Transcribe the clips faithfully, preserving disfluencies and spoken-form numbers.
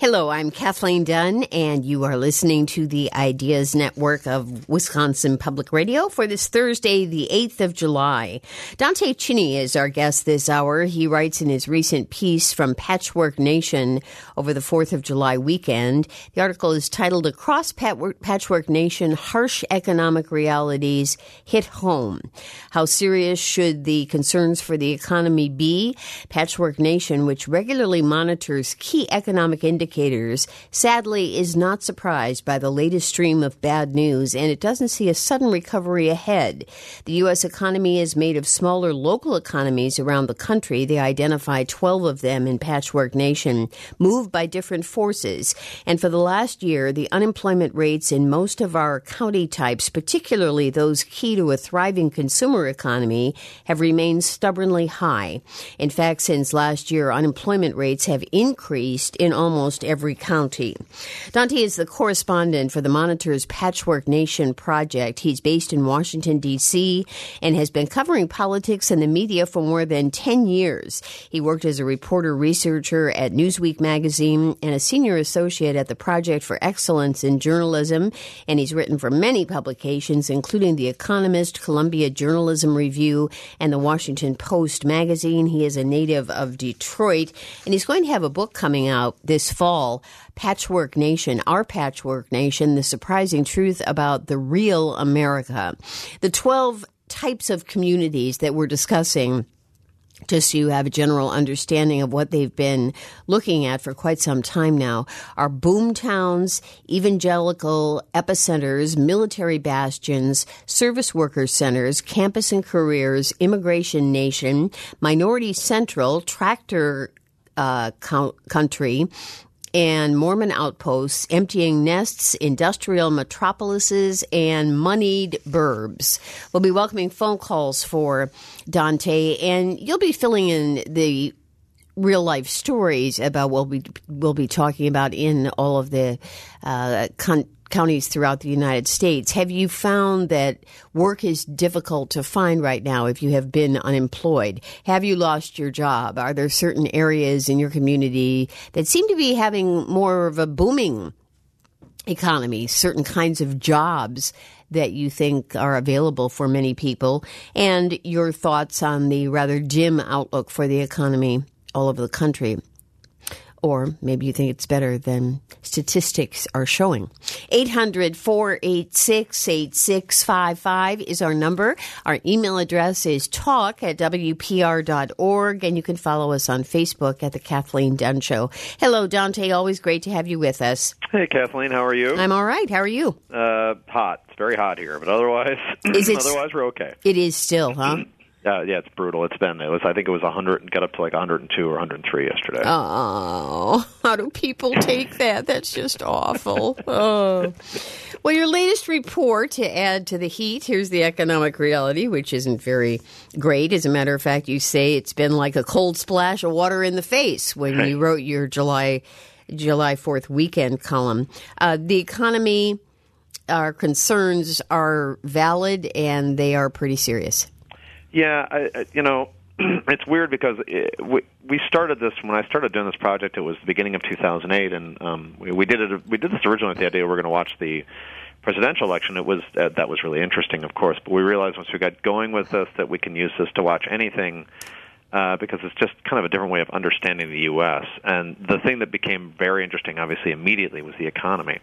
Hello, I'm Kathleen Dunn, and you are listening to the Ideas Network of Wisconsin Public Radio for this Thursday, the eighth of July. Dante Cini is our guest this hour. He writes in his recent piece from Patchwork Nation over the fourth of July weekend. The article is titled, Across Patchwork Nation, Harsh Economic Realities Hit Home. How serious should the concerns for the economy be? Patchwork Nation, which regularly monitors key economic indicators, Indicators, sadly, is not surprised by the latest stream of bad news, and it doesn't see a sudden recovery ahead. The U S economy is made of smaller local economies around the country. They identify twelve of them in Patchwork Nation, moved by different forces. And for the last year, the unemployment rates in most of our county types, particularly those key to a thriving consumer economy, have remained stubbornly high. In fact, since last year, unemployment rates have increased in almost every county. Dante is the correspondent for the Monitor's Patchwork Nation project. He's based in Washington, D C, and has been covering politics and the media for more than ten years. He worked as a reporter-researcher at Newsweek magazine and a senior associate at the Project for Excellence in Journalism, and he's written for many publications, including The Economist, Columbia Journalism Review, and the Washington Post magazine. He is a native of Detroit, and he's going to have a book coming out this fall, Patchwork Nation, Our Patchwork Nation, The Surprising Truth About the Real America. The twelve types of communities that we're discussing, just so you have a general understanding of what they've been looking at for quite some time now, are boom towns, evangelical epicenters, military bastions, service worker centers, campus and careers, immigration nation, minority central, tractor Uh, country, and Mormon outposts, emptying nests, industrial metropolises, and moneyed burbs. We'll be welcoming phone calls for Dante, and you'll be filling in the real-life stories about what we, we'll be talking about in all of the uh, con- counties throughout the United States. Have you found that work is difficult to find right now if you have been unemployed? Have you lost your job? Are there certain areas in your community that seem to be having more of a booming economy, certain kinds of jobs that you think are available for many people? And your thoughts on the rather dim outlook for the economy all over the country. Or maybe you think it's better than statistics are showing. eight hundred, four eight six, eight six five five is our number. Our email address is talk at w p r dot org, and you can follow us on Facebook at The Kathleen Dunn Show. Hello, Dante. Always great to have you with us. Hey, Kathleen. How are you? I'm all right. How are you? Uh, hot. It's very hot here, but otherwise, is it, otherwise we're okay. It is still, huh? Uh, yeah, it's brutal. It's been, it was, I think it was one hundred, got up to like one hundred two or one hundred three yesterday. Oh, how do people take that? That's just awful. Oh. Well, your latest report, to add to the heat, here's the economic reality, which isn't very great. As a matter of fact, you say it's been like a cold splash of water in the face when you wrote your July July fourth weekend column. Uh, the economy, our concerns are valid, and they are pretty serious. Yeah, I, I, you know, it's weird because it, we, we started this, when I started doing this project, it was the beginning of two thousand eight, and um, we, we did it. We did this originally with the idea we were going to watch the presidential election. It was uh, that was really interesting, of course, but we realized once we got going with this that we can use this to watch anything uh, because it's just kind of a different way of understanding the U S. And the thing that became very interesting, obviously, immediately was the economy.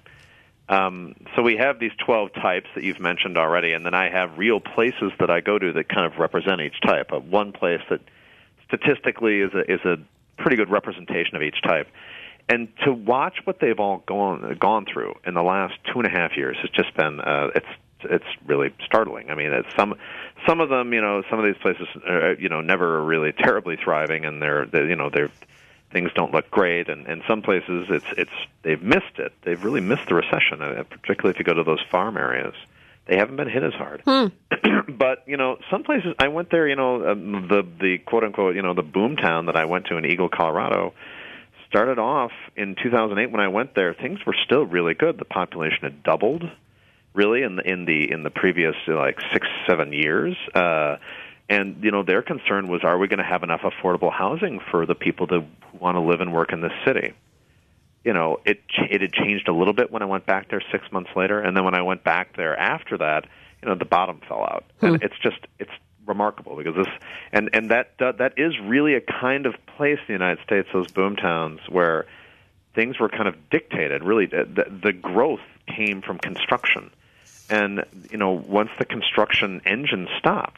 Um, so we have these twelve types that you've mentioned already, and then I have real places that I go to that kind of represent each type. Uh, one place that statistically is a, is a pretty good representation of each type. And to watch what they've all gone gone through in the last two and a half years has just been uh, it's it's really startling. I mean, it's some some of them, you know, some of these places, uh, you know, never really terribly thriving, and they're, they're you know they're. Things don't look great, and in some places it's it's they've missed it. They've really missed the recession, uh, particularly if you go to those farm areas. They haven't been hit as hard. Hmm. But you know, some places I went there. You know, um, the the quote unquote you know the boom town that I went to in Eagle, Colorado, started off in two thousand eight when I went there. Things were still really good. The population had doubled, really, in the in the in the previous like six seven years. Uh, And, you know, their concern was, are we going to have enough affordable housing for the people that want to live and work in this city? you know, it it had changed a little bit when I went back there six months later, and then when I went back there after that, you know, the bottom fell out. Hmm. And it's just it's remarkable because this and and that uh, that is really a kind of place in the United States, those boom towns, where things were kind of dictated. Really, the, the growth came from construction, and you know, once the construction engine stopped,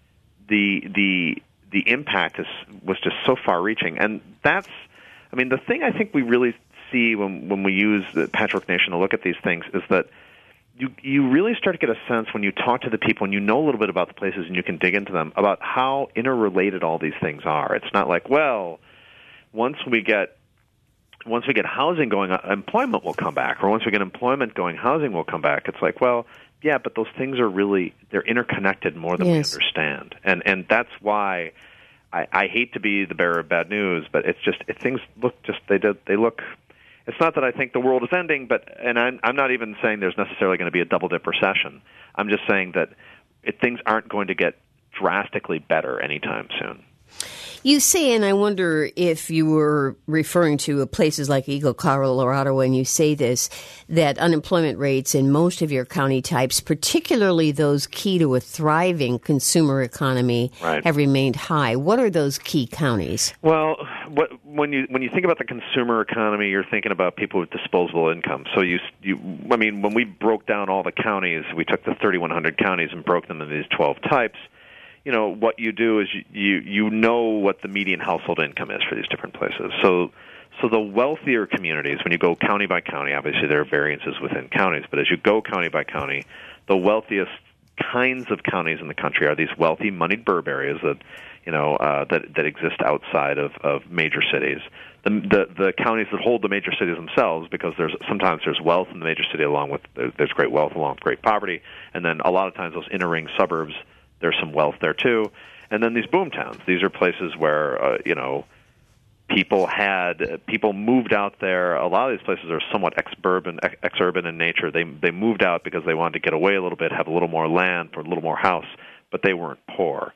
the the the impact is was just so far-reaching, and that's, I mean, the thing I think we really see when when we use the Patchwork Nation to look at these things is that you you really start to get a sense when you talk to the people and you know a little bit about the places and you can dig into them about how interrelated all these things are. It's not like, well, once we get once we get housing going, employment will come back, or once we get employment going, housing will come back. It's like, well, yeah, but those things are really, they're interconnected more than yes. we understand. And and that's why I, I hate to be the bearer of bad news, but it's just, it, things look just, they do, they look, it's not that I think the world is ending, but, and I'm, I'm not even saying there's necessarily going to be a double-dip recession. I'm just saying that it, things aren't going to get drastically better anytime soon. You say, and I wonder if you were referring to places like Eagle, Colorado, when you say this, that unemployment rates in most of your county types, particularly those key to a thriving consumer economy, right. have remained high. What are those key counties? Well, what, when you when you think about the consumer economy, you're thinking about people with disposable income. So you, you, I mean, when we broke down all the counties, we took the thirty-one hundred counties and broke them into these twelve types. You know, what you do is you, you you know what the median household income is for these different places. So so the wealthier communities, when you go county by county, obviously there are variances within counties, but as you go county by county, the wealthiest kinds of counties in the country are these wealthy, moneyed burb areas that, you know, uh, that that exist outside of, of major cities. The, the the counties that hold the major cities themselves, because there's sometimes there's wealth in the major city along with there's great wealth along with great poverty, and then a lot of times those inner ring suburbs, there's some wealth there too. And then these boom towns. These are places where, uh, you know, people had, uh, people moved out there. A lot of these places are somewhat ex-urban, ex-urban in nature. They they moved out because they wanted to get away a little bit, have a little more land, for a little more house, but they weren't poor.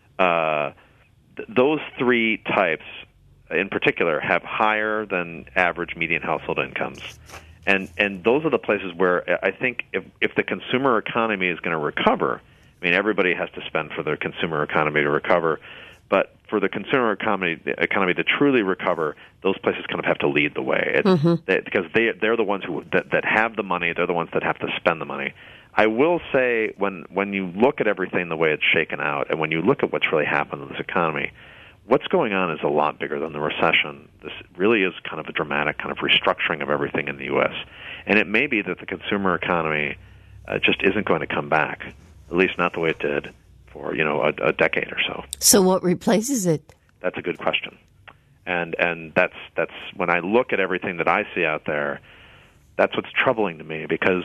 Uh, th- those three types in particular have higher than average median household incomes. And and those are the places where I think if, if the consumer economy is going to recover, I mean, everybody has to spend for the consumer economy to recover, but for the consumer economy economy to truly recover, those places kind of have to lead the way. It, mm-hmm. they, because they they're the ones who that, that have the money. They're the ones that have to spend the money. I will say, when when you look at everything the way it's shaken out, and when you look at what's really happened in this economy, what's going on is a lot bigger than the recession. This really is kind of a dramatic kind of restructuring of everything in the U S, and it may be that the consumer economy uh, just isn't going to come back. At least not the way it did for, you know, a, a decade or so. So what replaces it? That's a good question. And and that's that's when I look at everything that I see out there, that's what's troubling to me because,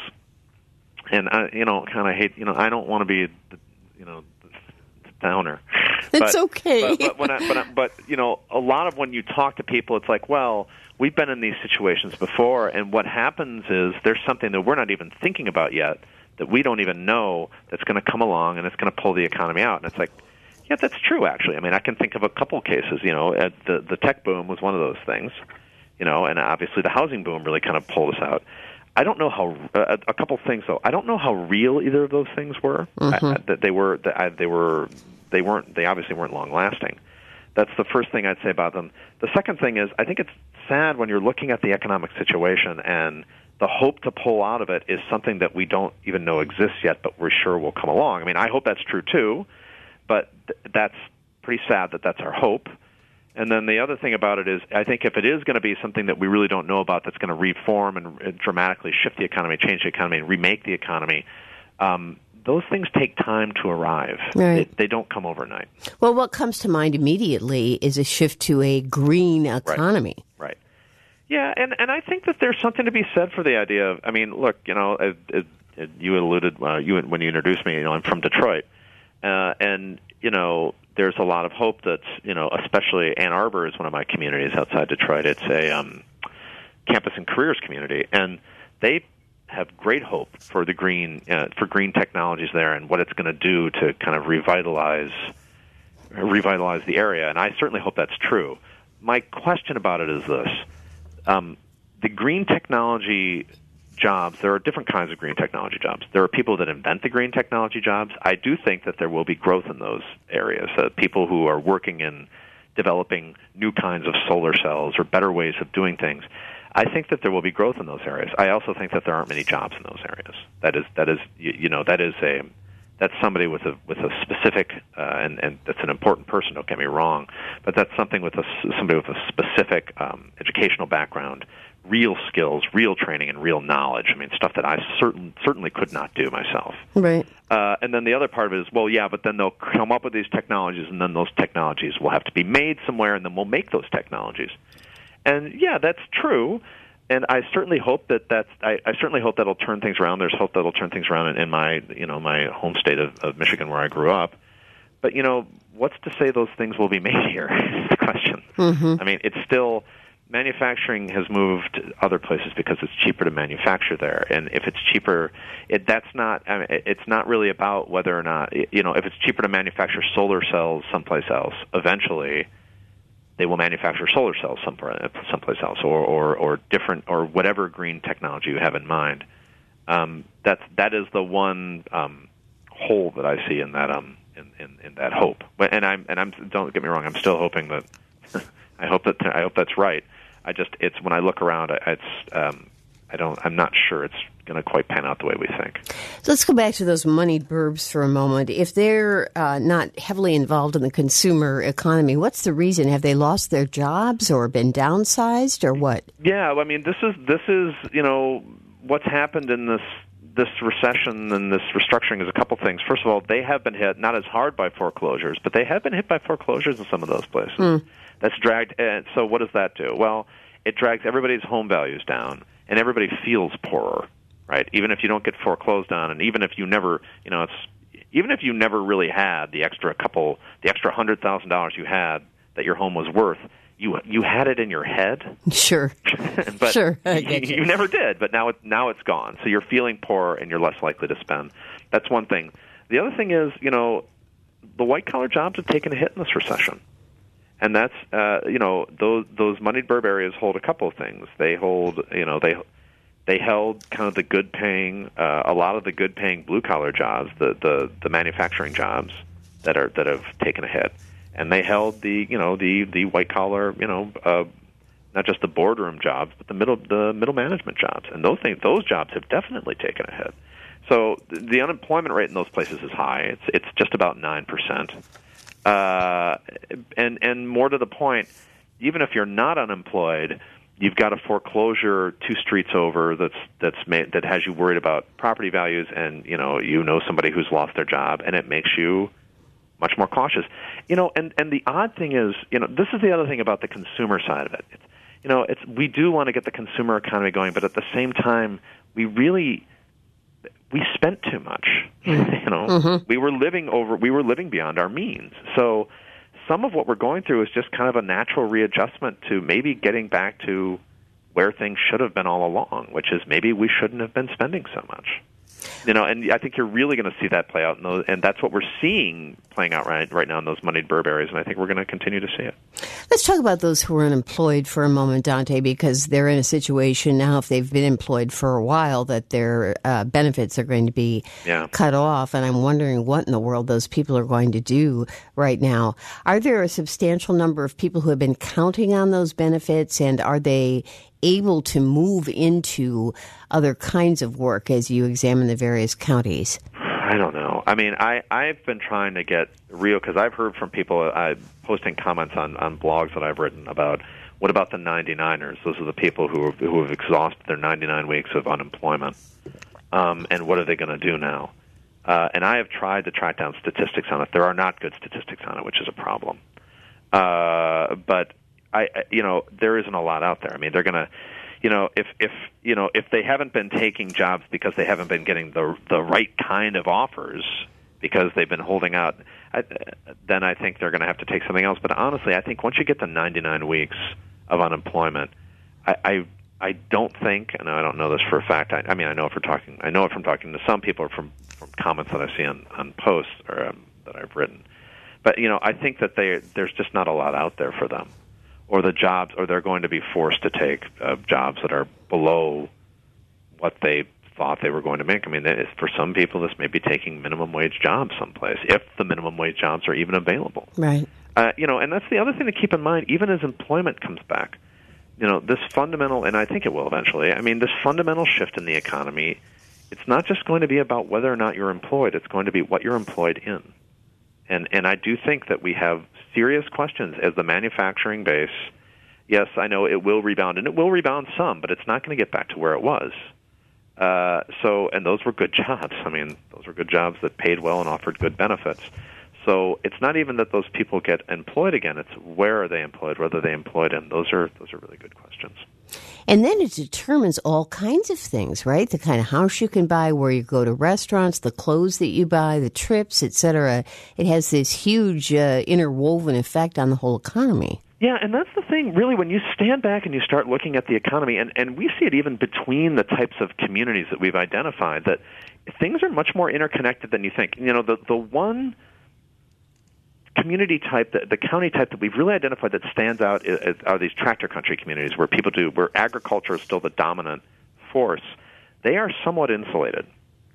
and I, you know, kind of hate, you know, I don't want to be, the, you know, the downer. It's but, okay. But, but, when I, but, I, but, you know, a lot of when you talk to people, it's like, well, we've been in these situations before, and what happens is there's something that we're not even thinking about yet, that we don't even know that's going to come along and it's going to pull the economy out. And it's like, yeah, that's true, actually. I mean, I can think of a couple cases, you know, uh, the, the tech boom was one of those things, you know, and obviously the housing boom really kind of pulled us out. I don't know how, uh, a couple things, though. I don't know how real either of those things were. Mm-hmm. I, that they were, that I, they were, they weren't, they obviously weren't long-lasting. That's the first thing I'd say about them. The second thing is, I think it's sad when you're looking at the economic situation and the hope to pull out of it is something that we don't even know exists yet, but we're sure will come along. I mean, I hope that's true too, but th- that's pretty sad that that's our hope. And then the other thing about it is, I think if it is going to be something that we really don't know about that's going to reform and, and dramatically shift the economy, change the economy, and remake the economy, um, those things take time to arrive. Right. They, they don't come overnight. Well, what comes to mind immediately is a shift to a green economy. Right. right. Yeah, and, and I think that there's something to be said for the idea of, I mean, look, you know, it, it, it, you alluded, uh, you when you introduced me, you know, I'm from Detroit. Uh, and, you know, there's a lot of hope that, you know, especially Ann Arbor is one of my communities outside Detroit. It's a um, campus and careers community. And they have great hope for the green, uh, for green technologies there and what it's going to do to kind of revitalize, revitalize the area. And I certainly hope that's true. My question about it is this. Um, the green technology jobs, there are different kinds of green technology jobs. There are people that invent the green technology jobs. I do think that there will be growth in those areas. Uh, people who are working in developing new kinds of solar cells or better ways of doing things. I think that there will be growth in those areas. I also think that there aren't many jobs in those areas. That is, that is, you, you know, that is a, that's somebody with a with a specific, uh, and and that's an important person. Don't get me wrong, but that's something with a somebody with a specific um, educational background, real skills, real training, and real knowledge. I mean, stuff that I certain certainly could not do myself. Right. Uh, and then the other part of it is, well, yeah, but then they'll come up with these technologies, and then those technologies will have to be made somewhere, and then we'll make those technologies. And yeah, that's true. And I certainly hope that that's. I, I certainly hope that'll turn things around. There's hope that'll turn things around in, in my, you know, my home state of, of Michigan, where I grew up. But you know, what's to say those things will be made here? Is the question. Mm-hmm. I mean, it's still manufacturing has moved other places because it's cheaper to manufacture there. And if it's cheaper, it that's not. I mean, it's not really about whether or not, you know, if it's cheaper to manufacture solar cells someplace else. Eventually, they will manufacture solar cells someplace else, or, or, or different, or whatever green technology you have in mind. Um, that's that is the one um, hole that I see in that um in, in, in that hope. But and I'm and I'm don't get me wrong, I'm still hoping that I hope that I hope that's right. I just it's when I look around, it's um, I don't I'm not sure it's going to quite pan out the way we think. So let's go back to those moneyed burbs for a moment. If they're uh, not heavily involved in the consumer economy, what's the reason? Have they lost their jobs or been downsized or what? Yeah, I mean, this is this is you know what's happened in this this recession and this restructuring is a couple things. First of all, they have been hit not as hard by foreclosures, but they have been hit by foreclosures in some of those places. Mm. That's dragged. And so what does that do? Well, it drags everybody's home values down, and everybody feels poorer. Right, even if you don't get foreclosed on, and even if you never, you know, it's even if you never really had the extra couple, the extra hundred thousand dollars you had that your home was worth, you you had it in your head. Sure, but sure, I you, get you. you never did. But now it now it's gone, so you're feeling poor and you're less likely to spend. That's one thing. The other thing is, you know, the white collar jobs have taken a hit in this recession, and that's uh, you know those those moneyed burb areas hold a couple of things. They hold, you know, they. They held kind of the good-paying, uh, a lot of the good-paying blue-collar jobs, the, the, the manufacturing jobs that are that have taken a hit, and they held the you know the, the white-collar, you know, uh, not just the boardroom jobs, but the middle the middle management jobs, and those things those jobs have definitely taken a hit. So the unemployment rate in those places is high. It's it's just about nine percent, uh, and and more to the point, even if you're not unemployed, you've got a foreclosure two streets over that's that's made, that has you worried about property values, and you know you know somebody who's lost their job, and it makes you much more cautious. You know, and and the odd thing is, you know, this is the other thing about the consumer side of it. It's, you know, it's we do want to get the consumer economy going, but at the same time, we really we spent too much. You know, mm-hmm. we were living over we were living beyond our means. So some of what we're going through is just kind of a natural readjustment to maybe getting back to where things should have been all along, which is maybe we shouldn't have been spending so much. You know, and I think you're really going to see that play out, in those, and that's what we're seeing playing out right right now in those moneyed burb areas, and I think we're going to continue to see it. Let's talk about those who are unemployed for a moment, Dante, because they're in a situation now, if they've been employed for a while, that their uh, benefits are going to be yeah. cut off, and I'm wondering what in the world those people are going to do right now. Are there a substantial number of people who have been counting on those benefits, and are they able to move into other kinds of work as you examine the various counties? I don't know. I mean, I, I've been trying to get real, because I've heard from people uh, posting comments on, on blogs that I've written about, what about the ninety-niners? Those are the people who, are, who have exhausted their ninety-nine weeks of unemployment. Um, and what are they going to do now? Uh, and I have tried to track down statistics on it. There are not good statistics on it, which is a problem. Uh, but I, you know, there isn't a lot out there. I mean, they're going to, you know, if, if, you know, if they haven't been taking jobs because they haven't been getting the the right kind of offers because they've been holding out, I, then I think they're going to have to take something else. But honestly, I think once you get to ninety-nine weeks of unemployment, I, I, I don't think, and I don't know this for a fact. I, I mean, I know if we're talking, I know it from talking to some people, or from from comments that I see on, on posts or um, that I've written. But you know, I think that they there's just not a lot out there for them. or the jobs, or they're going to be forced to take uh, jobs that are below what they thought they were going to make. I mean, for some people, this may be taking minimum wage jobs someplace, if the minimum wage jobs are even available. Right. Uh, you know, and that's the other thing to keep in mind, even as employment comes back. You know, this fundamental, and I think it will eventually, I mean, this fundamental shift in the economy, it's not just going to be about whether or not you're employed, it's going to be what you're employed in. And and I do think that we have serious questions as the manufacturing base. Yes, I know it will rebound, and it will rebound some, but it's not going to get back to where it was. Uh, so, and those were good jobs. I mean, those were good jobs that paid well and offered good benefits. So it's not even that those people get employed again. It's where are they employed, whether they employed in. Those are those are really good questions. And then it determines all kinds of things, right? The kind of house you can buy, where you go to restaurants, the clothes that you buy, the trips, et cetera. It has this huge uh, interwoven effect on the whole economy. Yeah, and that's the thing, really, when you stand back and you start looking at the economy, and, and we see it even between the types of communities that we've identified, that things are much more interconnected than you think. You know, the, the one community type, the, the county type that we've really identified that stands out is, is, are these tractor country communities where people do, where agriculture is still the dominant force. They are somewhat insulated.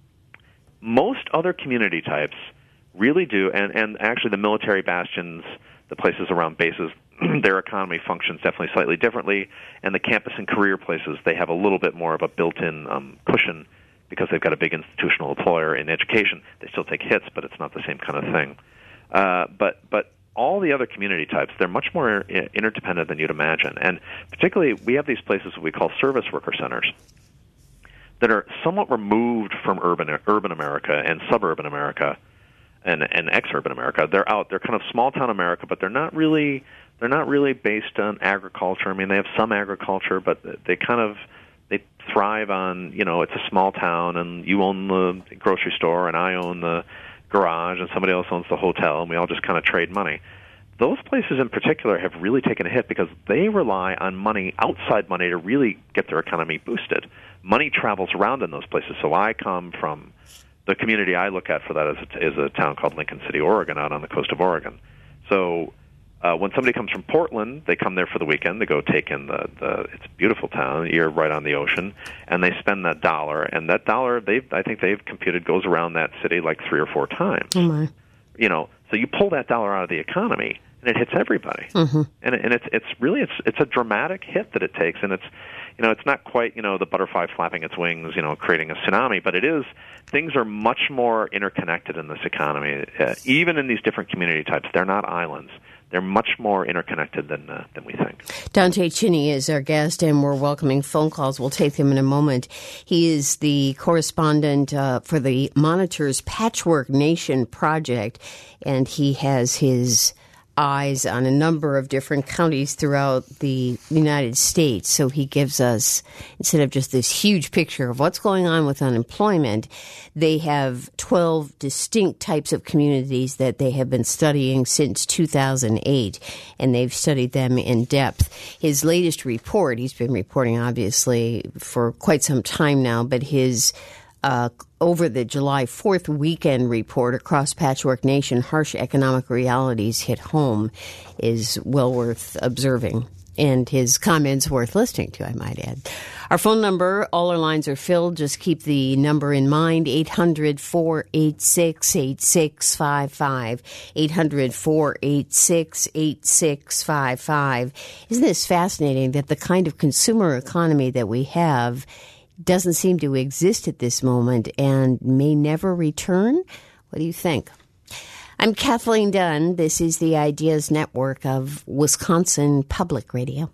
Most other community types really do, and, and actually the military bastions, the places around bases, their economy functions definitely slightly differently, and the campus and career places, they have a little bit more of a built-in um, cushion because they've got a big institutional employer in education. They still take hits, but it's not the same kind of thing. Uh, but but all the other community types, they're much more interdependent than you'd imagine. And particularly, we have these places that we call service worker centers that are somewhat removed from urban urban America and suburban America and, and ex-urban America. They're out. They're kind of small-town America, but they're not really they're not really based on agriculture. I mean, they have some agriculture, but they kind of they thrive on, you know, it's a small town, and you own the grocery store, and I own the garage, and somebody else owns the hotel, and we all just kind of trade money. Those places in particular have really taken a hit because they rely on money, outside money, to really get their economy boosted. Money travels around in those places. So I come from, the community I look at for that is a, is a town called Lincoln City, Oregon, out on the coast of Oregon. So uh, when somebody comes from Portland, they come there for the weekend. They go take in the, the it's a beautiful town. You're right on the ocean, and they spend that dollar. And that dollar, they I think they've computed, goes around that city like three or four times. Oh my. You know, so you pull that dollar out of the economy, and it hits everybody. Mm-hmm. And and it's it's really it's it's a dramatic hit that it takes, and it's you know it's not quite you know the butterfly flapping its wings, you know, creating a tsunami, but it is. Things are much more interconnected in this economy, uh, even in these different community types. They're not islands. They're much more interconnected than uh, than we think. Dante Cheney is our guest, and we're welcoming phone calls. We'll take them in a moment. He is the correspondent uh, for the Monitor's Patchwork Nation project, and he has his eyes on a number of different counties throughout the United States. So he gives us, instead of just this huge picture of what's going on with unemployment, they have twelve distinct types of communities that they have been studying since two thousand eight, and they've studied them in depth. His latest report, he's been reporting obviously for quite some time now, but his Uh, over the July fourth weekend report across Patchwork Nation, Harsh Economic Realities Hit Home, is well worth observing, and his comments worth listening to, I might add. Our phone number, all our lines are filled. Just keep the number in mind, eight hundred, four eight six, eight six five five, eight hundred, four eight six, eight six five five. Isn't this fascinating that the kind of consumer economy that we have doesn't seem to exist at this moment and may never return? What do you think? I'm Kathleen Dunn. This is the Ideas Network of Wisconsin Public Radio.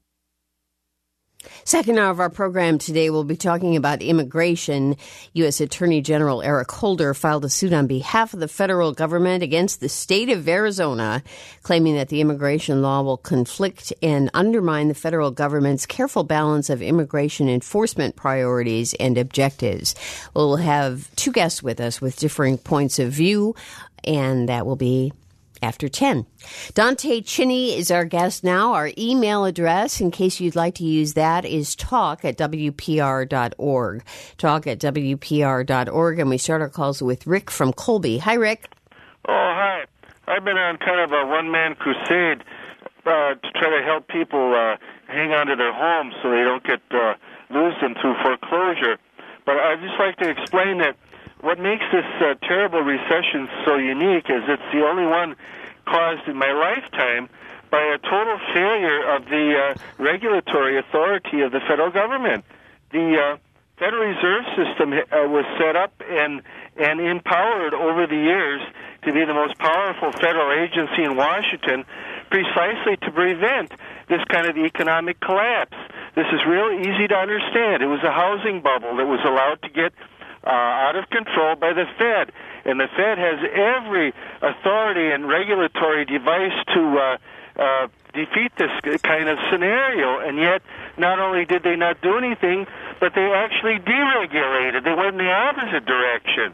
Second hour of our program today, we'll be talking about immigration. U S. Attorney General Eric Holder filed a suit on behalf of the federal government against the state of Arizona, claiming that the immigration law will conflict and undermine the federal government's careful balance of immigration enforcement priorities and objectives. We'll have two guests with us with differing points of view, and that will be after ten. Dante Cheney is our guest now. Our email address, in case you'd like to use that, is talk at W P R dot org. Talk at W P R dot org. And we start our calls with Rick from Colby. Hi, Rick. Oh, hi. I've been on kind of a one-man crusade uh, to try to help people uh, hang on to their homes so they don't get uh, lose them through foreclosure. But I'd just like to explain that what makes this uh, terrible recession so unique is it's the only one caused in my lifetime by a total failure of the uh, regulatory authority of the federal government. The uh, Federal Reserve System uh, was set up and and empowered over the years to be the most powerful federal agency in Washington, precisely to prevent this kind of economic collapse. This is real easy to understand. It was a housing bubble that was allowed to get uh, out of control by the Fed, and the Fed has every authority and regulatory device to uh, uh, defeat this kind of scenario, and yet not only did they not do anything, but they actually deregulated. They went in the opposite direction.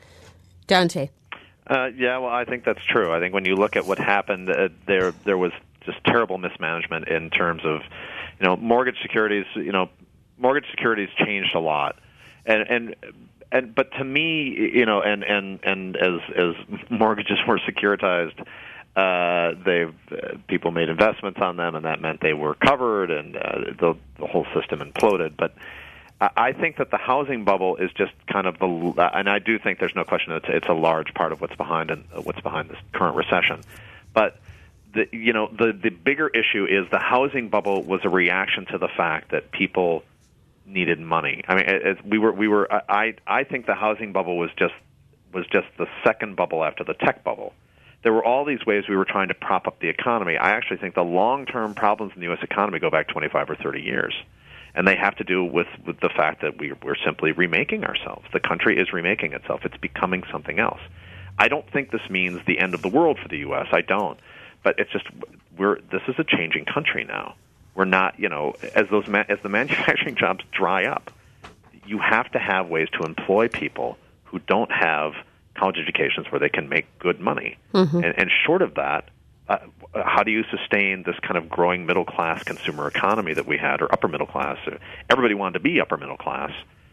Dante. Uh, yeah, well, I think that's true. I think when you look at what happened, uh, there there was just terrible mismanagement in terms of, you know, mortgage securities. You know, mortgage securities changed a lot, and and and but to me, you know, and and and as as mortgages were securitized, uh, they uh, people made investments on them, and that meant they were covered, and uh, the the whole system imploded. But I think that the housing bubble is just kind of the, and I do think there's no question that it's, it's a large part of what's behind and what's behind this current recession. But the you know the the bigger issue is the housing bubble was a reaction to the fact that people needed money. I mean, it, it, we were we were I I think the housing bubble was just was just the second bubble after the tech bubble. There were all these ways we were trying to prop up the economy. I actually think the long-term problems in the U S economy go back twenty-five or thirty years. And they have to do with, with the fact that we, we're simply remaking ourselves. The country is remaking itself. It's becoming something else. I don't think this means the end of the world for the U S. I don't. But it's just we're this is a changing country now. We're not, you know, as those ma- as the manufacturing jobs dry up, you have to have ways to employ people who don't have college educations where they can make good money. Mm-hmm. And, and short of that, Uh, how do you sustain this kind of growing middle-class consumer economy that we had, or upper middle class? Everybody wanted to be upper middle class,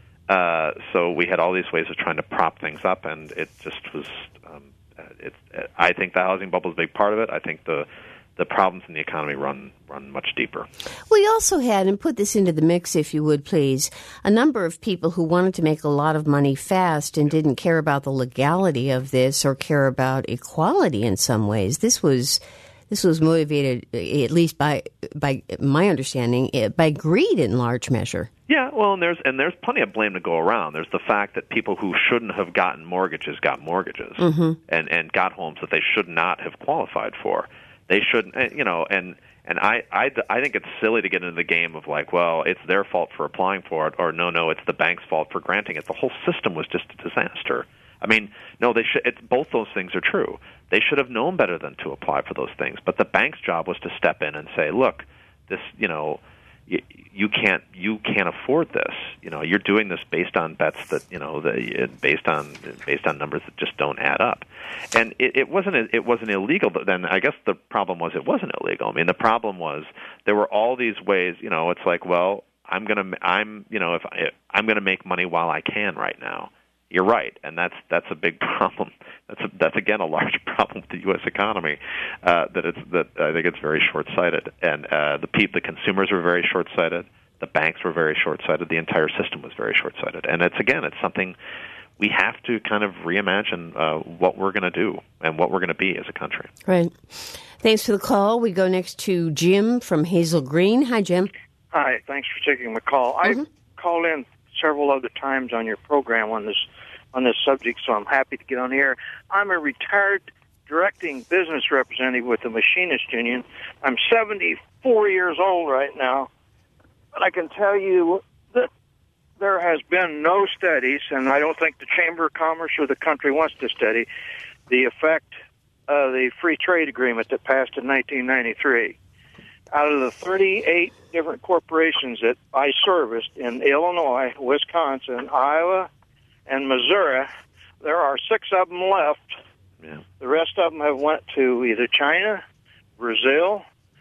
uh, so we had all these ways of trying to prop things up, and it just was. Um, it, it, I think the housing bubble is a big part of it. I think the the problems in the economy run run much deeper. We also had, and put this into the mix if you would please, a number of people who wanted to make a lot of money fast and didn't care about the legality of this or care about equality in some ways. This was this was motivated, at least by by my understanding, by greed in large measure. Yeah, well, and there's and there's plenty of blame to go around. There's the fact that people who shouldn't have gotten mortgages got mortgages, mm-hmm. and and got homes that they should not have qualified for. They shouldn't, you know, and and I, I, I think it's silly to get into the game of like, well, it's their fault for applying for it, or no, no, it's the bank's fault for granting it. The whole system was just a disaster. I mean, no, they should. It's, both those things are true. They should have known better than to apply for those things. But the bank's job was to step in and say, look, this, you know, you, you can't, you can't afford this. You know, you're doing this based on bets that, you know, the, based on based on numbers that just don't add up. And it, it wasn't it wasn't illegal. But then I guess the problem was it wasn't illegal. I mean, the problem was there were all these ways. You know, it's like, well, I'm gonna, I'm, you know, if I, I'm gonna make money while I can right now. You're right, and that's that's a big problem. That's a, that's again a large problem with the U S economy. Uh, that it's that I think it's very short-sighted, and uh, the pe- the consumers were very short-sighted. The banks were very short-sighted. The entire system was very short-sighted, and it's again it's something we have to kind of reimagine uh, what we're going to do and what we're going to be as a country. Right. Thanks for the call. We go next to Jim from Hazel Green. Hi, Jim. Hi. Thanks for taking my call. Mm-hmm. I called in several other times on your program on this on this subject, so I'm happy to get on here. I'm a retired directing business representative with the Machinist Union. I'm seventy-four years old right now, but I can tell you that there has been no studies, and I don't think the Chamber of Commerce or the country wants to study, the effect of the free trade agreement that passed in nineteen ninety-three. Out of the thirty-eight different corporations that I serviced in Illinois, Wisconsin, Iowa, and Missouri, there are six of them left. Yeah. The rest of them have went to either China, Brazil,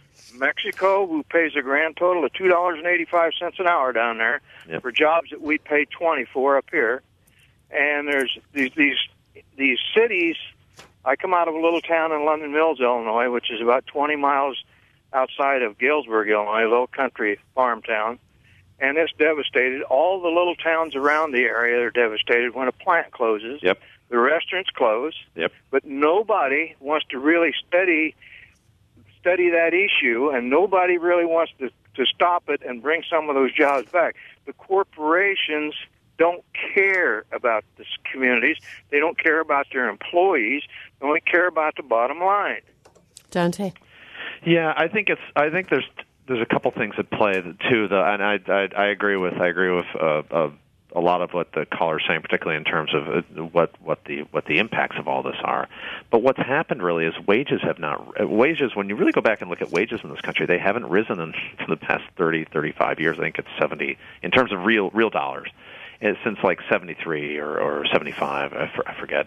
Mexico, who pays a grand total of two dollars and eighty-five cents an hour down there yep. for jobs that we pay twenty for up here. And there's these these these cities. I come out of a little town in London Mills, Illinois, which is about twenty miles outside of Galesburg, Illinois, a little country farm town, and it's devastated. All the little towns around the area are devastated when a plant closes. Yep. The restaurants close. Yep. But nobody wants to really study study that issue, and nobody really wants to, to stop it and bring some of those jobs back. The corporations don't care about the communities. They don't care about their employees. They only care about the bottom line. Dante? Yeah, I think it's. I think there's there's a couple things at play too. The and I I, I agree with I agree with uh, uh, a lot of what the caller's saying, particularly in terms of uh, what what the what the impacts of all this are. But what's happened really is wages have not wages. When you really go back and look at wages in this country, they haven't risen in for the past thirty, thirty-five years. I think it's seventy in terms of real real dollars. It's since like seventy-three or, or seventy-five, I, for, I forget.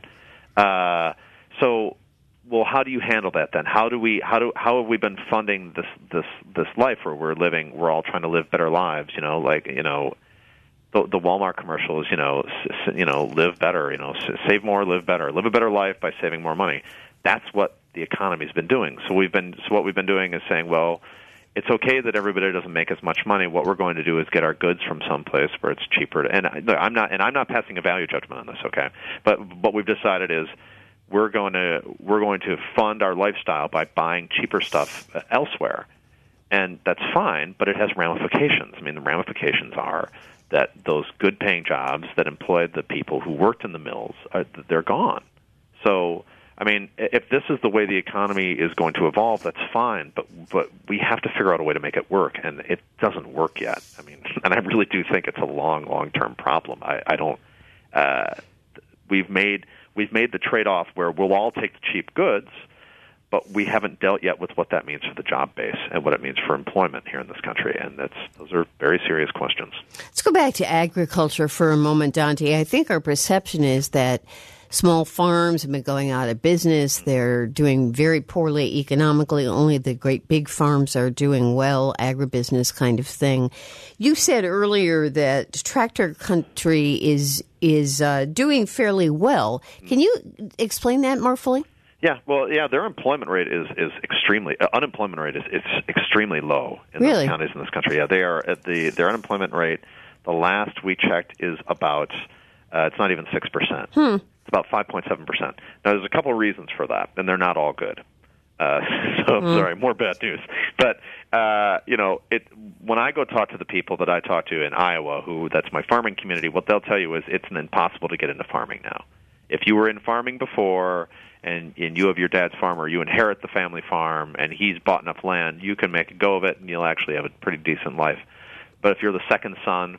Uh, so. Well, how do you handle that then? How do we? How do? How have we been funding this this this life where we're living? We're all trying to live better lives. You know, like you know, the, the Walmart commercial is you know, s- you know, live better. You know, s- save more, live better, live a better life by saving more money. That's what the economy's been doing. So we've been. So what we've been doing is saying, well, it's okay that everybody doesn't make as much money. What we're going to do is get our goods from someplace where it's cheaper. To, and I, I'm not. And I'm not passing a value judgment on this. Okay, but what we've decided is. We're going to we're going to fund our lifestyle by buying cheaper stuff elsewhere, and that's fine. But it has ramifications. I mean, the ramifications are that those good-paying jobs that employed the people who worked in the mills, are, they're gone. So, I mean, if this is the way the economy is going to evolve, that's fine. But but we have to figure out a way to make it work, and it doesn't work yet. I mean, and I really do think it's a long, long-term problem. I, I don't. Uh, we've made. We've made the trade-off where we'll all take the cheap goods, but we haven't dealt yet with what that means for the job base and what it means for employment here in this country, and that's those are very serious questions. Let's go back to agriculture for a moment, Dante. I think our perception is that small farms have been going out of business. They're doing very poorly economically. Only the great big farms are doing well, agribusiness kind of thing. You said earlier that tractor country is is uh, doing fairly well. Can you explain that more fully? Yeah, well, yeah, their employment rate is is extremely uh, unemployment rate is it's extremely low in really? those counties in this country. Yeah, they are at the their unemployment rate. The last we checked is about uh, it's not even six percent. Hmm. It's about five point seven percent. Now, there's a couple of reasons for that, and they're not all good. Uh, so, mm. sorry, more bad news. But, uh, you know, it when I go talk to the people that I talk to in Iowa, who that's my farming community, what they'll tell you is it's impossible to get into farming now. If you were in farming before and, and you have your dad's farm or you inherit the family farm and he's bought enough land, you can make a go of it and you'll actually have a pretty decent life. But if you're the second son,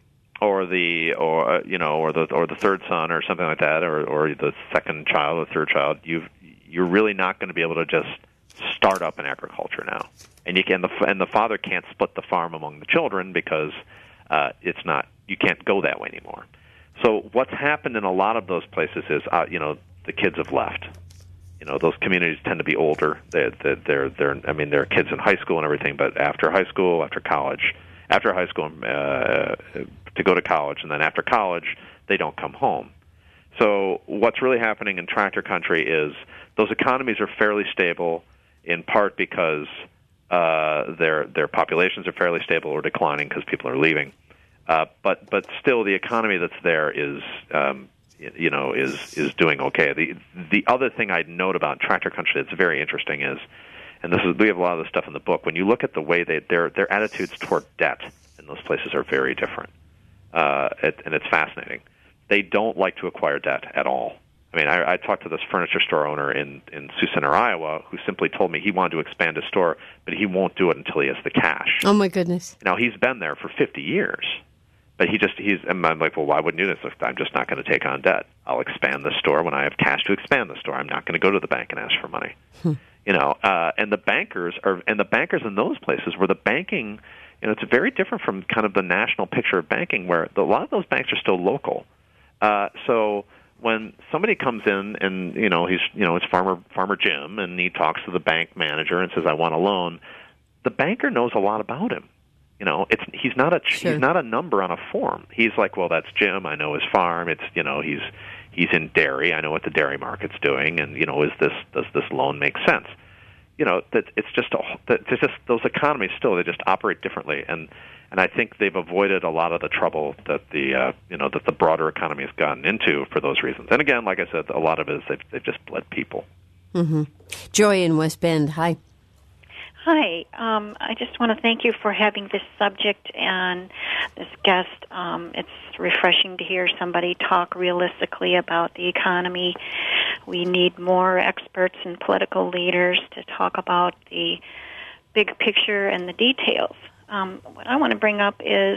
or the or uh, you know or the or the third son or something like that, or or the second child or third child, you you're really not going to be able to just start up in agriculture now, and you can the and the father can't split the farm among the children because uh, it's not you can't go that way anymore. So what's happened in a lot of those places is uh, you know the kids have left. You know those communities tend to be older. They're they're they're, they're I mean they're kids in high school and everything, but after high school, after college. After high school, uh, to go to college, and then after college, they don't come home. So what's really happening in tractor country is those economies are fairly stable, in part because uh, their their populations are fairly stable or declining because people are leaving. Uh, but but still, the economy that's there is um, you know is is doing okay. The the other thing I'd note about tractor country that's very interesting is. And this is we have a lot of this stuff in the book. When you look at the way they their their attitudes toward debt in those places are very different, uh, it, and it's fascinating. They don't like to acquire debt at all. I mean, I, I talked to this furniture store owner in in Sioux Center, Iowa, who simply told me he wanted to expand his store, but he won't do it until he has the cash. Oh my goodness! Now he's been there for fifty years, but he just he's. And I'm like, well, why wouldn't you do this? Look, I'm just not going to take on debt. I'll expand the store when I have cash to expand the store. I'm not going to go to the bank and ask for money. Hmm. You know, uh, and the bankers are, and the bankers in those places where the banking, you know, it's very different from kind of the national picture of banking, where the, a lot of those banks are still local. Uh, so when somebody comes in and you know he's, you know, it's Farmer Farmer Jim, and he talks to the bank manager and says, "I want a loan," the banker knows a lot about him. You know, it's he's not a sure. he's not a number on a form. He's like, well, that's Jim. I know his farm. It's you know he's. He's in dairy. I know what the dairy market's doing, and you know, is this does this loan make sense? you know, that it's just a, that it's just those economies still they just operate differently, and and I think they've avoided a lot of the trouble that the uh, you know that the broader economy has gotten into for those reasons. And again, like I said, a lot of it is they've they've just bled people. Mm-hmm. Joy in West Bend. Hi. Hi. Um, I just want to thank you for having this subject and this guest. Um, it's refreshing to hear somebody talk realistically about the economy. We need more experts and political leaders to talk about the big picture and the details. Um, what I want to bring up is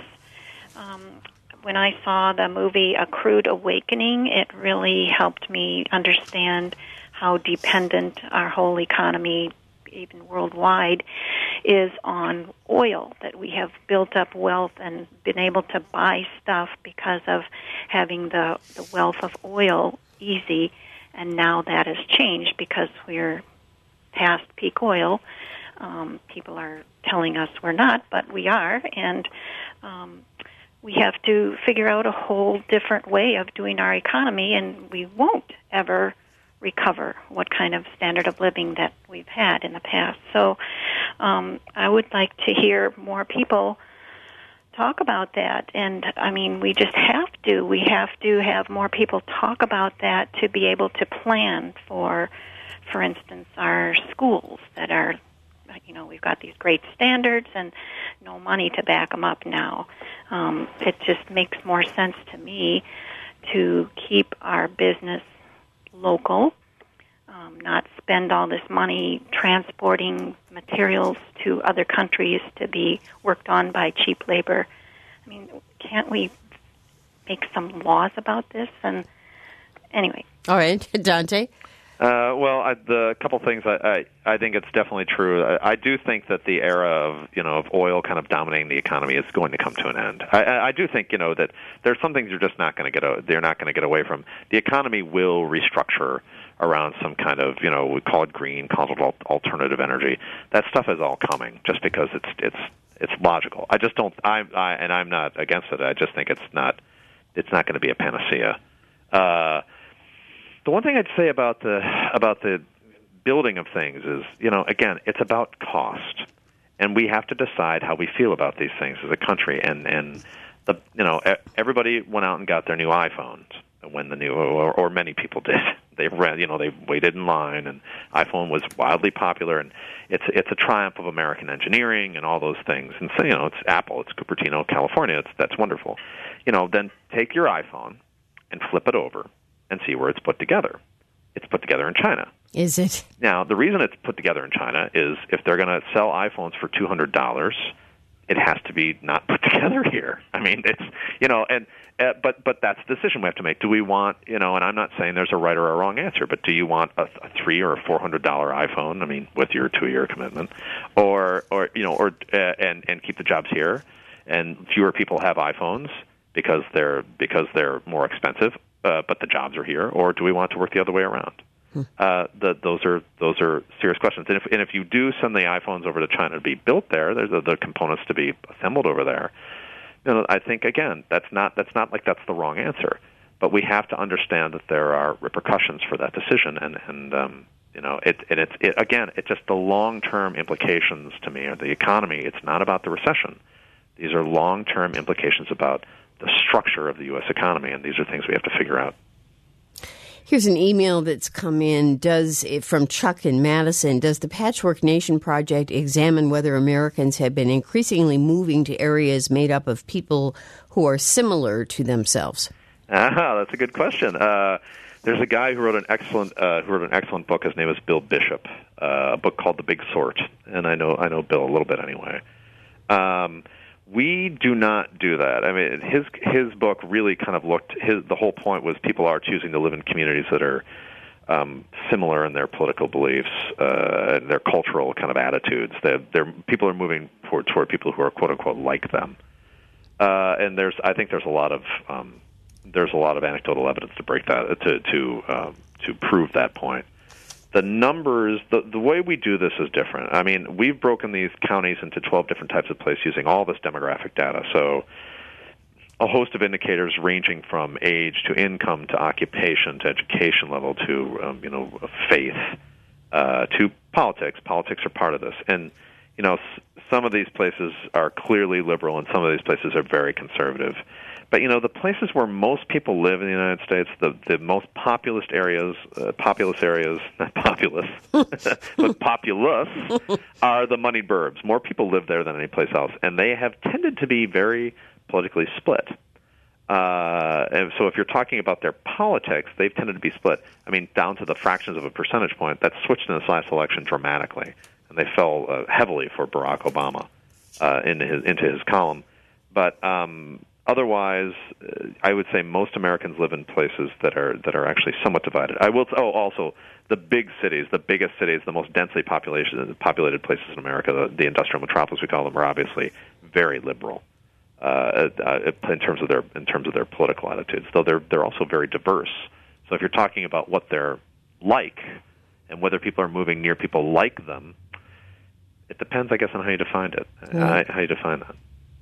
um, when I saw the movie A Crude Awakening, it really helped me understand how dependent our whole economy, even worldwide, is on oil, that we have built up wealth and been able to buy stuff because of having the, the wealth of oil easy, and now that has changed because we're past peak oil. Um, people are telling us we're not, but we are, and um, we have to figure out a whole different way of doing our economy, and we won't ever recover what kind of standard of living that we've had in the past. So um, I would like to hear more people talk about that. And, I mean, we just have to. We have to have more people talk about that to be able to plan for, for instance, our schools that are, you know, we've got these great standards and no money to back them up now. Um, it just makes more sense to me to keep our business local, um, not spend all this money transporting materials to other countries to be worked on by cheap labor. I mean, can't we make some laws about this? And anyway. All right. Dante? Uh, well, I, the couple things I, I I think it's definitely true. I, I do think that the era of you know of oil kind of dominating the economy is going to come to an end. I, I, I do think you know that there's some things you're just not going to get they're not going to get away from. The economy will restructure around some kind of you know we call it green, call it alternative energy. That stuff is all coming just because it's it's it's logical. I just don't. I, I and I'm not against it. I just think it's not it's not going to be a panacea. Uh, The one thing I'd say about the about the building of things is, you know, again, it's about cost, and we have to decide how we feel about these things as a country. And and the you know everybody went out and got their new iPhones when the new or, or many people did. They ran, you know, they waited in line, and iPhone was wildly popular, and it's it's a triumph of American engineering and all those things. And so, you know, it's Apple, it's Cupertino, California. It's that's wonderful. You know, then take your iPhone and flip it over and see where it's put together. It's put together in China. Is it? Now, the reason it's put together in China is if they're going to sell iPhones for two hundred dollars, it has to be not put together here. I mean, it's, you know, and uh, but but that's the decision we have to make. Do we want, you know, and I'm not saying there's a right or a wrong answer, but do you want a, a three or a four hundred dollar iPhone? I mean, with your two year commitment, or or you know, or uh, and and keep the jobs here, and fewer people have iPhones because they're because they're more expensive. Uh, but the jobs are here, or do we want to work the other way around? Hmm. Uh, the, those are those are serious questions. And if, and if you do send the iPhones over to China to be built there, there's the components to be assembled over there. You know, I think again, that's not that's not like that's the wrong answer. But we have to understand that there are repercussions for that decision, and and um, you know, it and it's it, again, it's just the long-term implications to me of the economy. It's not about the recession. These are long-term implications about the structure of the U S economy, and these are things we have to figure out. Here's an email that's come in does from Chuck in Madison. Does the Patchwork Nation Project examine whether Americans have been increasingly moving to areas made up of people who are similar to themselves? Ah, that's a good question. Uh, there's a guy who wrote an excellent uh, who wrote an excellent book. His name is Bill Bishop. Uh, a book called The Big Sort, and I know I know Bill a little bit anyway. Um, We do not do that. I mean, his his book really kind of looked. His the whole point was people are choosing to live in communities that are um, similar in their political beliefs, uh, and their cultural kind of attitudes. They're, they're people are moving toward toward people who are quote unquote like them. Uh, and there's, I think, there's a lot of um, there's a lot of anecdotal evidence to break that to to um, to prove that point. The numbers, the, the way we do this is different. I mean, we've broken these counties into twelve different types of places using all this demographic data. So a host of indicators ranging from age to income to occupation to education level to, um, you know, faith. uh, to politics. Politics are part of this. And, you know, s- some of these places are clearly liberal and some of these places are very conservative. But, you know, the places where most people live in the United States, the, the most populous areas, uh, populous areas, not populous, but populous, are the moneyed burbs. More people live there than any place else, and they have tended to be very politically split. Uh, and so if you're talking about their politics, they've tended to be split. I mean, down to the fractions of a percentage point. That's switched in this last election dramatically, and they fell uh, heavily for Barack Obama uh, into his into his column. But um, otherwise, uh, I would say most Americans live in places that are that are actually somewhat divided. I will. Oh, also the big cities, the biggest cities, the most densely population populated places in America, the, the industrial metropolis we call them, are obviously very liberal. Uh, uh, in terms of their in terms of their political attitudes, though they're they're also very diverse. So if you're talking about what they're like and whether people are moving near people like them, it depends, I guess, on how you define it. Yeah. How you define that.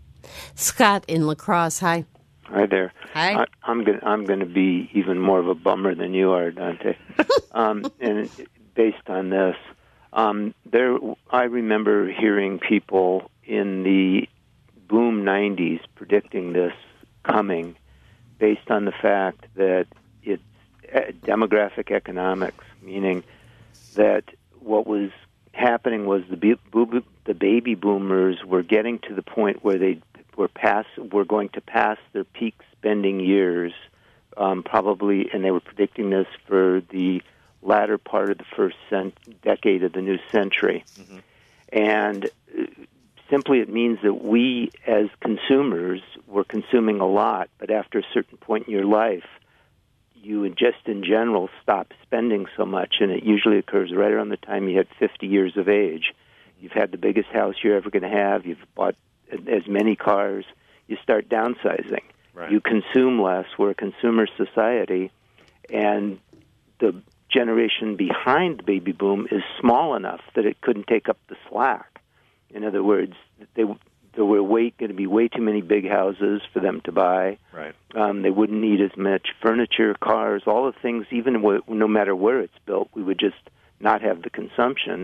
Scott in La Crosse, hi. Hi there. Hi. I, I'm going I'm going to be even more of a bummer than you are, Dante. um, and based on this, um, there I remember hearing people in the boom nineties predicting this coming based on the fact that it's demographic economics, meaning that what was happening was the be- the baby boomers were getting to the point where they were pass were going to pass their peak spending years, um, probably, and they were predicting this for the latter part of the first cent- decade of the new century, mm-hmm. and uh, simply, it means that we, as consumers, were consuming a lot, but after a certain point in your life, you would just in general stop spending so much, and it usually occurs right around the time you hit fifty years of age. You've had the biggest house you're ever going to have. You've bought as many cars. You start downsizing. Right. You consume less. We're a consumer society, and the generation behind the baby boom is small enough that it couldn't take up the slack. In other words, they, there were way, going to be way too many big houses for them to buy. Right. Um, they wouldn't need as much furniture, cars, all the things, even w- no matter where it's built, we would just not have the consumption.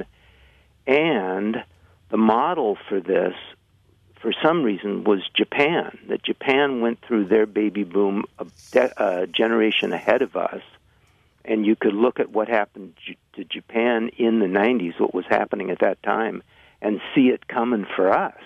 And the model for this, for some reason, was Japan, that Japan went through their baby boom a, de- a generation ahead of us. And you could look at what happened to Japan in the nineties, what was happening at that time, and see it coming for us.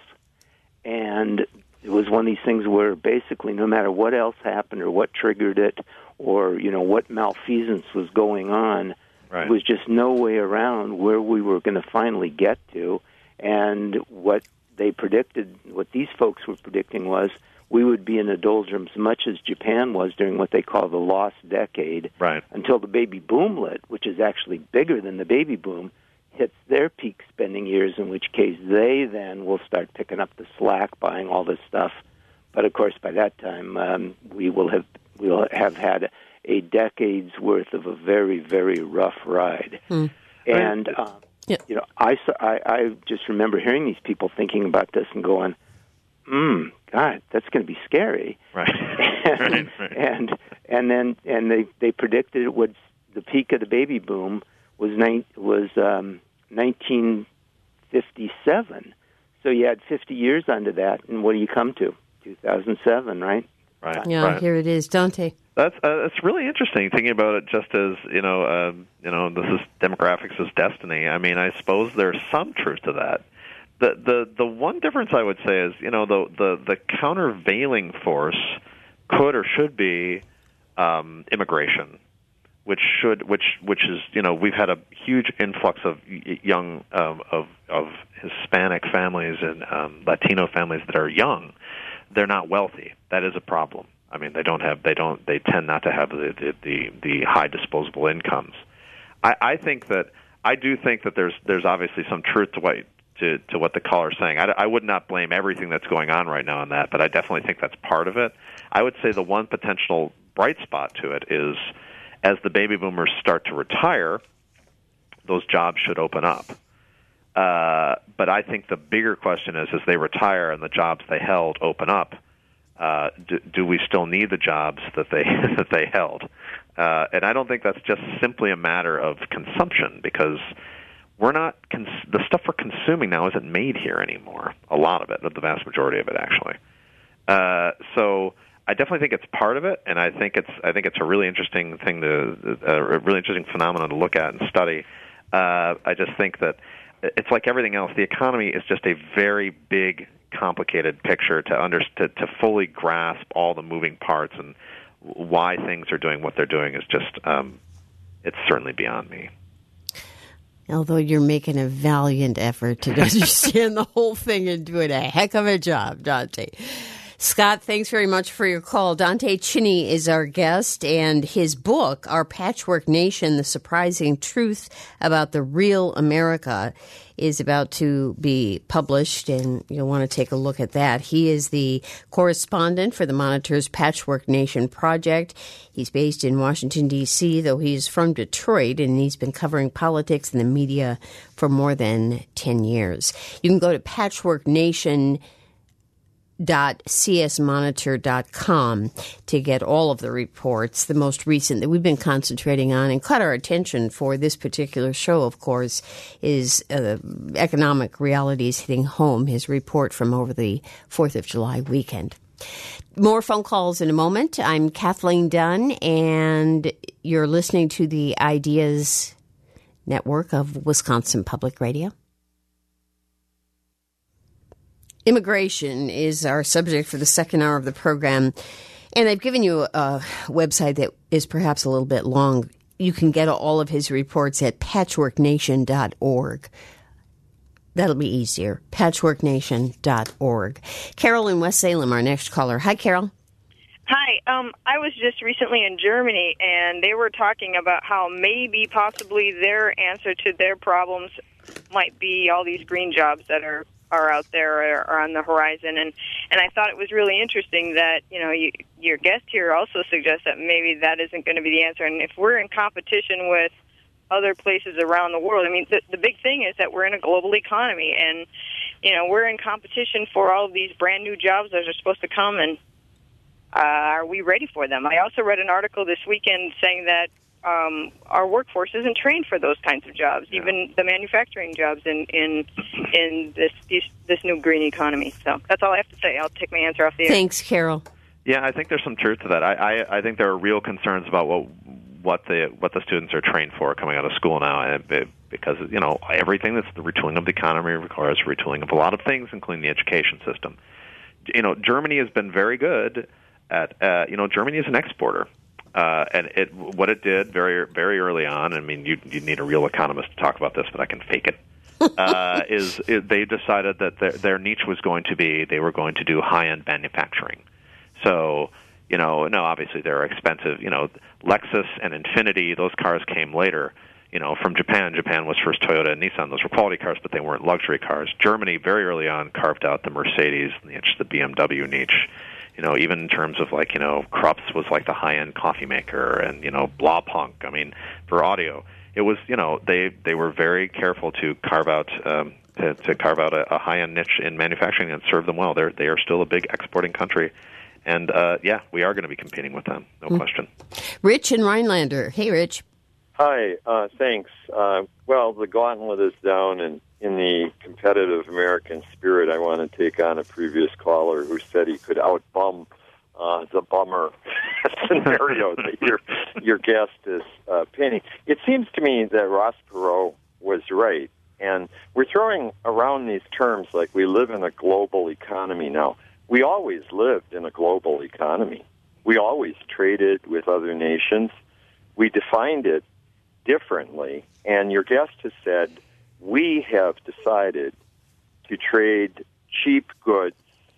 And it was one of these things where basically no matter what else happened or what triggered it or, you know, what malfeasance was going on, right. there was just no way around where we were going to finally get to. And what they predicted, what these folks were predicting was we would be in the doldrums much as Japan was during what they call the lost decade, right. until the baby boomlet, which is actually bigger than the baby boom, hits their peak spending years, in which case they then will start picking up the slack, buying all this stuff. But of course, by that time, um, we will have we'll have had a decade's worth of a very, very rough ride. Hmm. And uh, yeah. you know, I, I I just remember hearing these people thinking about this and going, "Hmm, God, that's going to be scary." Right. and, right, right. and and then and they they predicted it would the peak of the baby boom was nine, was um, nineteen fifty-seven. So you had fifty years under that, and what do you come to? two thousand seven, right? Right. Yeah, right. Here it is, Dante. That's uh, that's really interesting. Thinking about it, just as you know, uh, you know, this is demographics is destiny. I mean, I suppose there's some truth to that. The the the one difference I would say is, you know, the the, the countervailing force could or should be um, immigration. Which should, which, which is, you know, we've had a huge influx of young, um, of of Hispanic families and um, Latino families that are young. They're not wealthy. That is a problem. I mean, they don't have, they don't, they tend not to have the the, the, the high disposable incomes. I, I think that I do think that there's there's obviously some truth to what to to what the caller's saying. I, I would not blame everything that's going on right now on that, but I definitely think that's part of it. I would say the one potential bright spot to it is, as the baby boomers start to retire, those jobs should open up. Uh, but I think the bigger question is, as they retire and the jobs they held open up, uh, do, do we still need the jobs that they that they held? Uh, and I don't think that's just simply a matter of consumption, because we're not cons- the stuff we're consuming now isn't made here anymore. A lot of it, the vast majority of it, actually. Uh, so I definitely think it's part of it, and I think it's I think it's a really interesting thing to a really interesting phenomenon to look at and study. Uh, I just think that it's like everything else. The economy is just a very big, complicated picture to under to, to fully grasp all the moving parts and why things are doing what they're doing is just um, it's certainly beyond me. Although you're making a valiant effort to understand the whole thing and doing a heck of a job, Dante. Scott, thanks very much for your call. Dante Chinny is our guest, and his book, Our Patchwork Nation, The Surprising Truth About the Real America, is about to be published, and you'll want to take a look at that. He is the correspondent for the Monitor's Patchwork Nation project. He's based in Washington, D C, though he's from Detroit, and he's been covering politics and the media for more than ten years. You can go to Patchwork Nation dot c s monitor dot com to get all of the reports. The most recent that we've been concentrating on and caught our attention for this particular show, of course, is uh, Economic Realities Hitting Home, his report from over the fourth of July weekend. More phone calls in a moment. I'm Kathleen Dunn, and you're listening to the Ideas Network of Wisconsin Public Radio. Immigration is our subject for the second hour of the program, and I've given you a website that is perhaps a little bit long. You can get all of his reports at patchwork nation dot org. That'll be easier, patchwork nation dot org. Carol in West Salem, our next caller. Hi, Carol. Hi. Um, I was just recently in Germany, and they were talking about how maybe, possibly, their answer to their problems might be all these green jobs that are are out there or on the horizon, and and I thought it was really interesting that, you know, you, your guest here also suggests that maybe that isn't going to be the answer. And if we're in competition with other places around the world, I mean, the, the big thing is that we're in a global economy, and, you know, we're in competition for all of these brand new jobs that are supposed to come, and uh, are we ready for them? I also read an article this weekend saying that Um, our workforce isn't trained for those kinds of jobs, yeah. even the manufacturing jobs in in in this, this this new green economy. So that's all I have to say. I'll take my answer off the air. Thanks, Carol. Yeah, I think there's some truth to that. I, I, I think there are real concerns about what what the what the students are trained for coming out of school now, and it, because you know everything that's the retooling of the economy requires retooling of a lot of things, including the education system. You know, Germany has been very good at uh, you know Germany is an exporter. Uh, and it, what it did very, very early on, I mean, you you need a real economist to talk about this, but I can fake it. Uh, is it, they decided that their, their niche was going to be they were going to do high-end manufacturing. So, you know, no, obviously they're expensive. You know, Lexus and Infiniti, those cars came later. You know, from Japan. Japan was first Toyota and Nissan. Those were quality cars, but they weren't luxury cars. Germany, very early on, carved out the Mercedes niche, the B M W niche. You know, even in terms of like, you know, Krups was like the high-end coffee maker, and, you know, Blaupunkt, I mean, for audio. It was, you know, they, they were very careful to carve out um, to, to carve out a, a high-end niche in manufacturing and serve them well. They're, they are still a big exporting country. And, uh, yeah, we are going to be competing with them, no mm. question. Rich in Rhinelander. Hey, Rich. Hi, uh, thanks. Uh, well, the gauntlet is down, and in the competitive American spirit, I want to take on a previous caller who said he could outbum uh, the bummer scenario that your your guest is uh, painting. It seems to me that Ross Perot was right, and we're throwing around these terms like we live in a global economy now. We always lived in a global economy. We always traded with other nations. We defined it differently, and your guest has said we have decided to trade cheap goods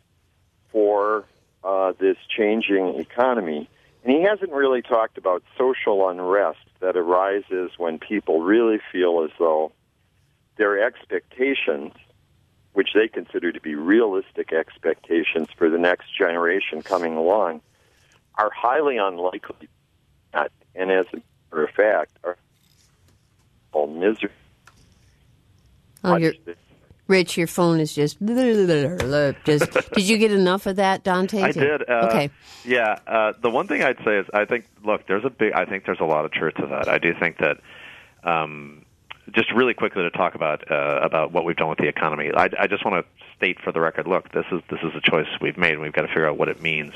for uh, this changing economy. And he hasn't really talked about social unrest that arises when people really feel as though their expectations, which they consider to be realistic expectations for the next generation coming along, are highly unlikely. And as a matter of fact, are all misery. Oh, you're, Rich, your phone is just... just did you get enough of that, Dante? I did. Uh, okay. Yeah. Uh, the one thing I'd say is I think, look, there's a big, I think there's a lot of truth to that. I do think that, um, just really quickly to talk about uh, about what we've done with the economy, I, I just want to state for the record, look, this is this is a choice we've made, and we've got to figure out what it means.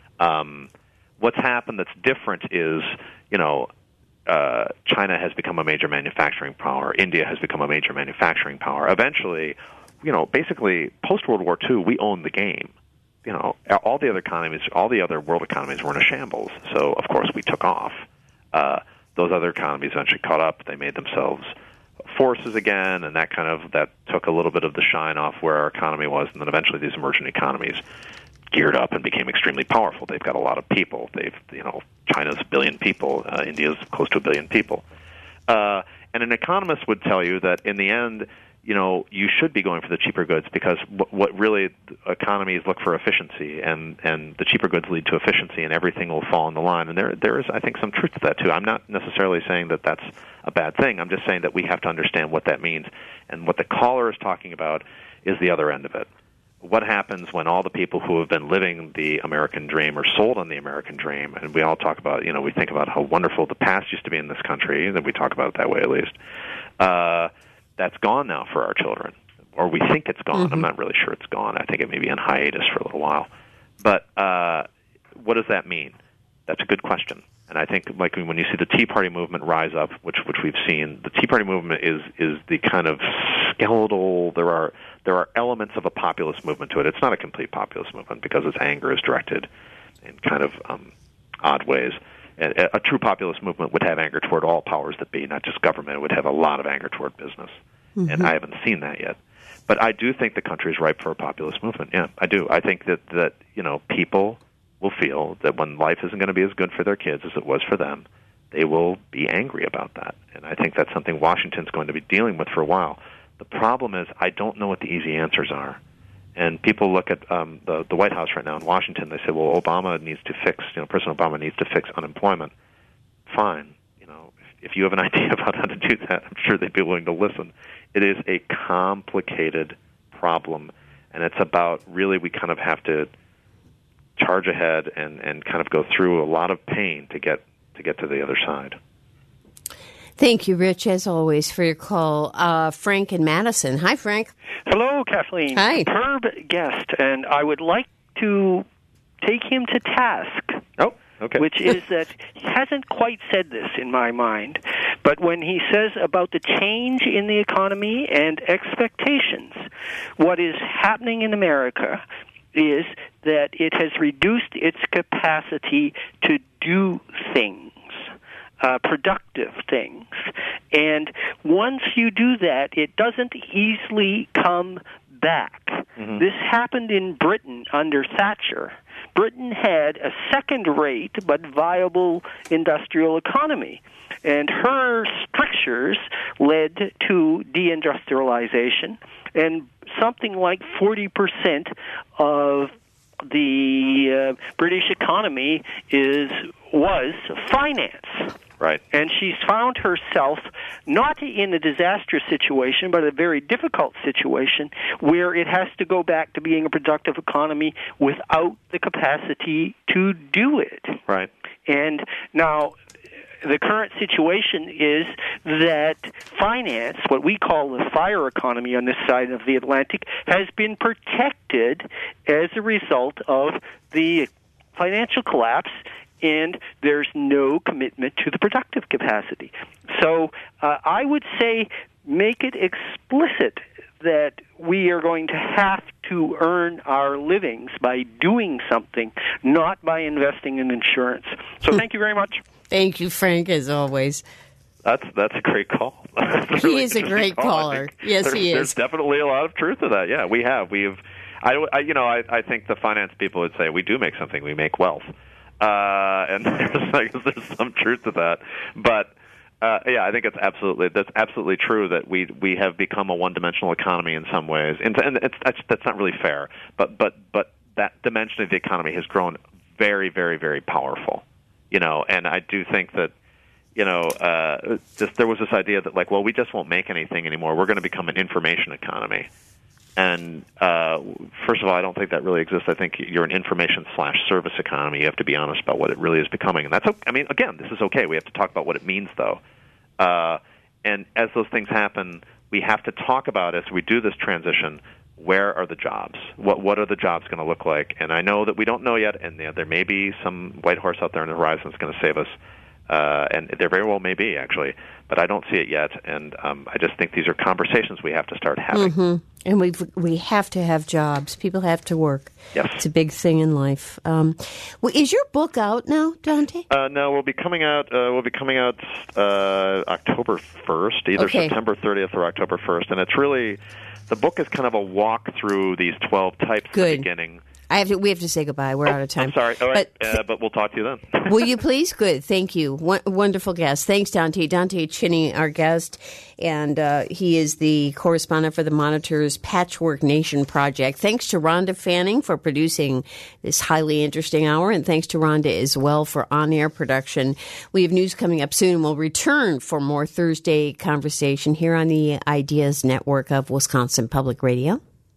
Um, what's happened that's different is, you know, Uh, China has become a major manufacturing power. India has become a major manufacturing power. Eventually, you know, basically, post-World War Two, we owned the game. You know, all the other economies, all the other world economies were in a shambles. So, of course, we took off. Uh, those other economies eventually caught up. They made themselves forces again, and that kind of that took a little bit of the shine off where our economy was. And then eventually, these emerging economies geared up and became extremely powerful. They've got a lot of people. They've, you know, China's a billion people. Uh, India's close to a billion people. Uh, and an economist would tell you that in the end, you know, you should be going for the cheaper goods because what, what really economies look for efficiency, and, and the cheaper goods lead to efficiency, and everything will fall in the line. And there there is, I think, some truth to that too. I'm not necessarily saying that that's a bad thing. I'm just saying that we have to understand what that means. And what the caller is talking about is the other end of it. What happens when all the people who have been living the American dream are sold on the American dream? And we all talk about, you know, we think about how wonderful the past used to be in this country, and we talk about it that way at least. Uh, that's gone now for our children, or we think it's gone. Mm-hmm. I'm not really sure it's gone. I think it may be on hiatus for a little while. But uh, what does that mean? That's a good question. And I think, like when you see the Tea Party movement rise up, which which we've seen, the Tea Party movement is is the kind of skeletal. There are there are elements of a populist movement to it. It's not a complete populist movement because its anger is directed in kind of um, odd ways. A, a true populist movement would have anger toward all powers that be, not just government. It would have a lot of anger toward business, mm-hmm. and I haven't seen that yet. But I do think the country is ripe for a populist movement. Yeah, I do. I think that that you know people will feel that when life isn't going to be as good for their kids as it was for them, they will be angry about that. And I think that's something Washington's going to be dealing with for a while. The problem is I don't know what the easy answers are. And people look at um, the, the White House right now in Washington, they say, well, Obama needs to fix, you know, President Obama needs to fix unemployment. Fine. You know, if, if you have an idea about how to do that, I'm sure they'd be willing to listen. It is a complicated problem, and it's about really we kind of have to charge ahead and, and kind of go through a lot of pain to get to get to the other side. Thank you, Rich, as always, for your call. Uh, Frank in Madison. Hi, Frank. Hello, Kathleen. Hi. Superb guest, and I would like to take him to task. Oh, okay. Which is that he hasn't quite said this in my mind, but when he says about the change in the economy and expectations, what is happening in America is that it has reduced its capacity to do things, uh, productive things. And once you do that, it doesn't easily come back. Mm-hmm. This happened in Britain under Thatcher. Britain had a second-rate but viable industrial economy, and her strictures led to deindustrialization, and something like forty percent of the uh, British economy is was finance. Right. And she's found herself not in a disastrous situation, but a very difficult situation where it has to go back to being a productive economy without the capacity to do it. Right. And now the current situation is that finance, what we call the fire economy on this side of the Atlantic, has been protected as a result of the financial collapse, and there's no commitment to the productive capacity. So uh, I would say make it explicit that we are going to have to earn our livings by doing something, not by investing in insurance. So thank you very much. Thank you, Frank, as always. That's that's a great call. He really is a great call. caller. Yes, there's, he is. There's definitely a lot of truth to that. Yeah, we have. We've, I, I you know, I, I think the finance people would say we do make something. We make wealth, uh, and there's, I guess there's some truth to that. But uh, yeah, I think it's absolutely that's absolutely true that we we have become a one-dimensional economy in some ways, and, and it's that's, that's not really fair. But but but that dimension of the economy has grown very very very powerful. You know, and I do think that you know, uh, just there was this idea that, like, well, we just won't make anything anymore. We're going to become an information economy. And uh, first of all, I don't think that really exists. I think you're an information slash service economy. You have to be honest about what it really is becoming. And that's, I mean, again, this is okay. We have to talk about what it means, though. Uh, and as those things happen, we have to talk about, as we do this transition, where are the jobs? What what are the jobs going to look like? And I know that we don't know yet, and you know, there may be some white horse out there on the horizon that's going to save us. Uh, and there very well may be, actually, but I don't see it yet. And um, I just think these are conversations we have to start having. Mm-hmm. And we we have to have jobs. People have to work. Yes. It's a big thing in life. Um, well, is your book out now, Dante? Uh, no, we'll be coming out. Uh, we'll be coming out uh, October first, either okay. September thirtieth or October first. And it's really, the book is kind of a walk through these twelve types Good. at the beginning. I have to. We have to say goodbye. We're oh, out of time. I'm sorry. All right, but, uh, but we'll talk to you then. Will you please? Good. Thank you. W- wonderful guest. Thanks, Dante. Dante Chinny, our guest, and uh, he is the correspondent for the Monitor's Patchwork Nation project. Thanks to Rhonda Fanning for producing this highly interesting hour, and thanks to Rhonda as well for on-air production. We have news coming up soon. We'll return for more Thursday conversation here on the Ideas Network of Wisconsin Public Radio.